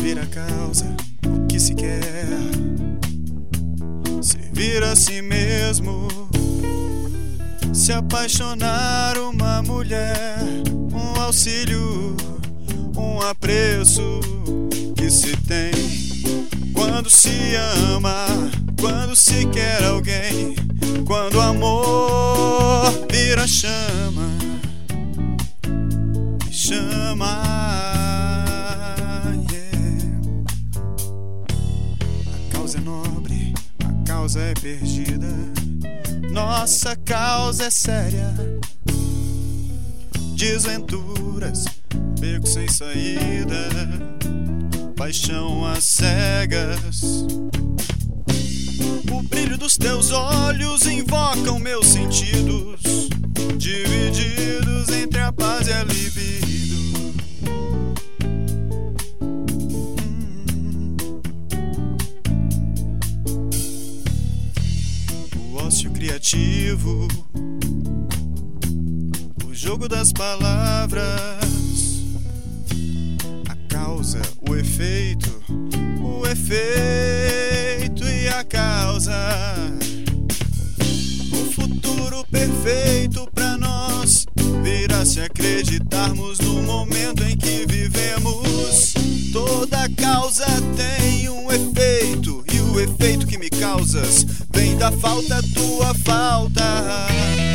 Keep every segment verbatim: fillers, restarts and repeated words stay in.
servir a causa, o que se quer, servir a si mesmo, se apaixonar uma mulher, um auxílio, um apreço que se tem quando se ama, quando se quer alguém, quando o amor vira chama, chama, yeah. A causa é nobre, a causa é perdida, nossa causa é séria. Desventuras, beco sem saída, paixão às cegas. O brilho dos teus olhos invocam meus sentidos, divididos entre a paz e a libido. hum. O ócio criativo, o jogo das palavras, a causa, o efeito, o efeito e a causa, o futuro perfeito pra nós virá se acreditarmos no momento em que vivemos. Toda causa tem um efeito, e o efeito que me causas vem da falta, tua falta.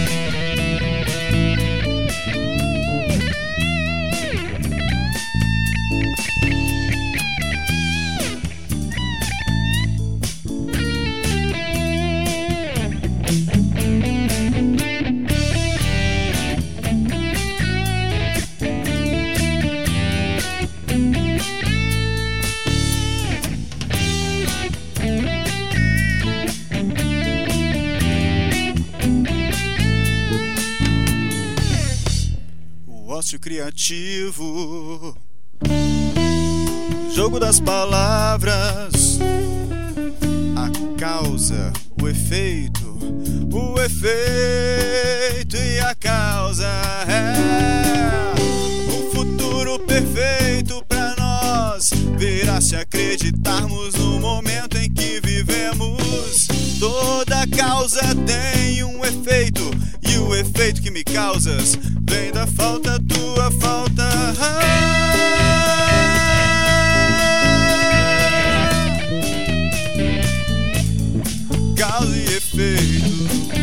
Ócio criativo, jogo das palavras, a causa, o efeito, o efeito e a causa, é o futuro perfeito pra nós virá se acreditarmos no momento em que vivemos. Toda causa tem um efeito, e o efeito que me causas vem da falta, tua falta. Causa e efeito.